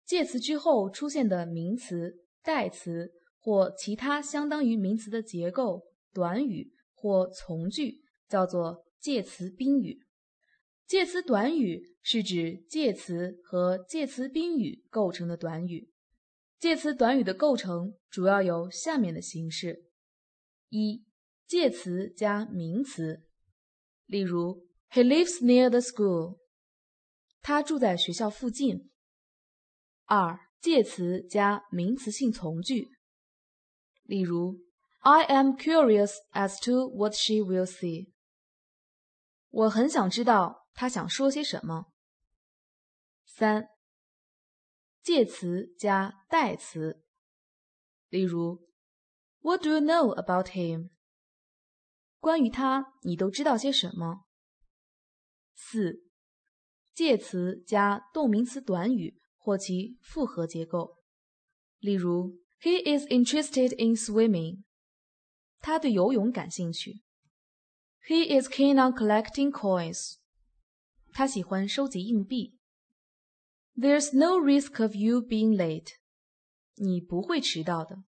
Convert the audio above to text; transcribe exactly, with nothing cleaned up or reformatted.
介词句后出现的名词、代词或其他相当于名词的结构、短语或从句叫做介词宾语。介词短语是指介词和介词宾语构成的短语。介词短语的构成主要有下面的形式：一、介词加名词，例如 He lives near the school， 他住在学校附近。二、介词加名词性从句，例如 I am curious as to what she will say， 我很想知道她想说些什么。三、介词加代词，例如 What do you know about him？ 关于他你都知道些什么？四、介词加动名词短语或其复合结构，例如 He is interested in swimming， 他对游泳感兴趣。He is keen on collecting coins， 他喜欢收集硬币。There's no risk of you being late， 你不会迟到的。